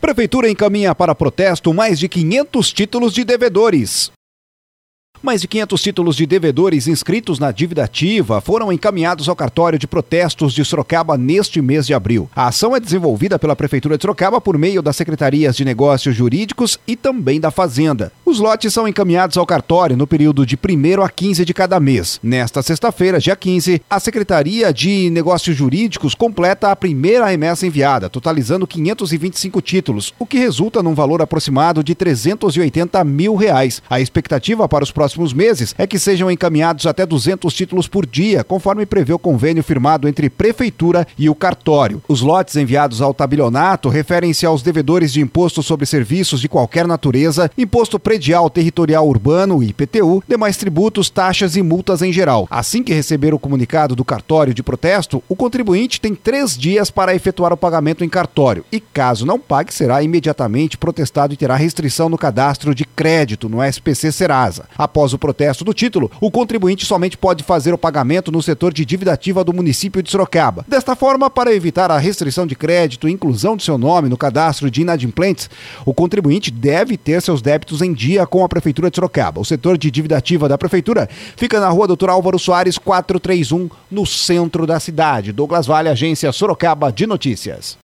Prefeitura encaminha para protesto mais de 500 títulos de devedores. Mais de 500 títulos de devedores inscritos na dívida ativa foram encaminhados ao cartório de protestos de Sorocaba neste mês de abril. A ação é desenvolvida pela Prefeitura de Sorocaba por meio das Secretarias de Negócios Jurídicos e também da Fazenda. Os lotes são encaminhados ao cartório no período de 1º a 15 de cada mês. Nesta sexta-feira, dia 15, a Secretaria de Negócios Jurídicos completa a primeira remessa enviada, totalizando 525 títulos, o que resulta num valor aproximado de R$380 mil. A expectativa para os próximos meses é que sejam encaminhados até 200 títulos por dia, conforme prevê o convênio firmado entre Prefeitura e o cartório. Os lotes enviados ao tabelionato referem-se aos devedores de imposto sobre serviços de qualquer natureza, imposto predial territorial urbano, IPTU, demais tributos, taxas e multas em geral. Assim que receber o comunicado do cartório de protesto, o contribuinte tem 3 dias para efetuar o pagamento em cartório e, caso não pague, será imediatamente protestado e terá restrição no cadastro de crédito no SPC Serasa. Após o protesto do título, o contribuinte somente pode fazer o pagamento no setor de dívida ativa do município de Sorocaba. Desta forma, para evitar a restrição de crédito e inclusão de seu nome no cadastro de inadimplentes, o contribuinte deve ter seus débitos em dia com a Prefeitura de Sorocaba. O setor de dívida ativa da Prefeitura fica na rua Dr. Álvaro Soares 431, no centro da cidade. Douglas Vale, Agência Sorocaba de Notícias.